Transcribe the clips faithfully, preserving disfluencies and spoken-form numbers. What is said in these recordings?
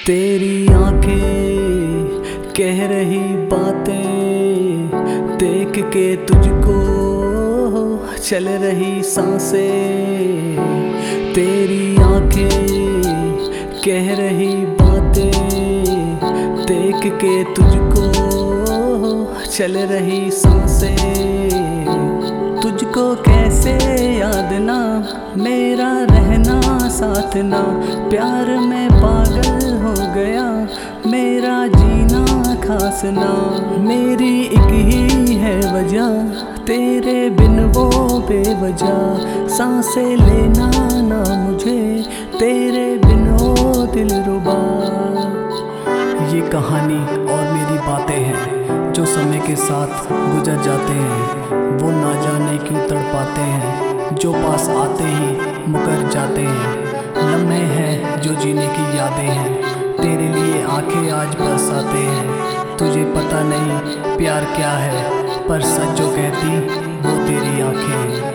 तेरी आंखें कह रही बातें, देख के तुझको चल रही सांसें। तेरी आंखें कह रही बातें, देख के तुझको चल रही सांसें। तुझको कैसे याद ना, मेरा रहना साथ ना, प्यार में पागल हो गया, मेरा जीना खास ना। मेरी एक ही है वजह, तेरे बिन वो बेवजह, सांसें लेना ना मुझे, तेरे बिन वो दिलरुबा। ये कहानी और मेरी बातें हैं जो समय के साथ गुजर जाते हैं। वो ना जाने क्यों तड़पाते हैं, जो पास आते ही मुकर जाते हैं। लम्हे हैं जो जीने की यादें हैं, तेरे लिए आंखें आज बरसाते हैं। तुझे पता नहीं प्यार क्या है, पर सच जो कहती वो तेरी आंखें हैं।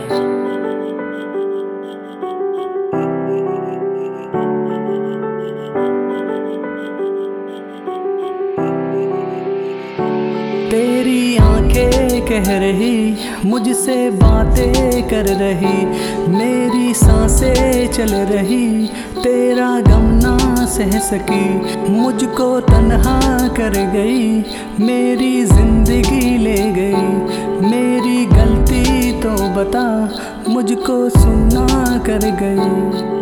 तेरी आंखें कह रही, मुझसे बातें कर रही, मेरी सांसें चल रही, तेरा गम ना सह सकी, मुझको तन्हा कर गई, मेरी जिंदगी ले गई। मेरी गलती तो बता, मुझको सुना कर गई।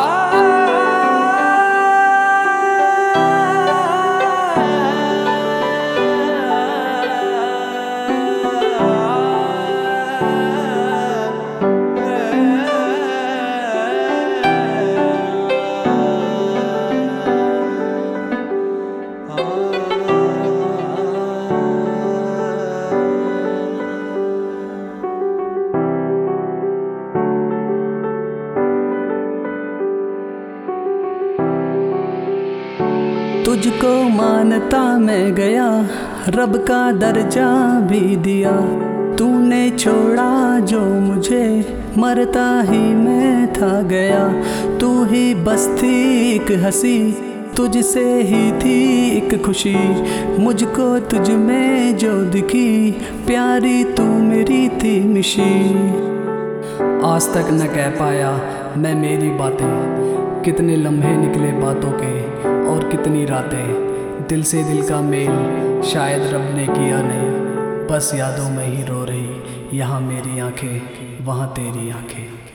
तुझको मानता मैं गया, रब का दर्जा भी दिया, तूने छोड़ा जो मुझे, मरता ही मैं था गया। तू ही बस थी एक हंसी, तुझसे ही थी एक खुशी, मुझको तुझ में जो दिखी, प्यारी तू मेरी थी मिशी। आज तक न कह पाया मैं मेरी बातें, कितने लम्हे निकले बातों के और कितनी रातें। दिल से दिल का मेल शायद रब ने किया नहीं, बस यादों में ही रो रही, यहाँ मेरी आंखें वहाँ तेरी आंखें।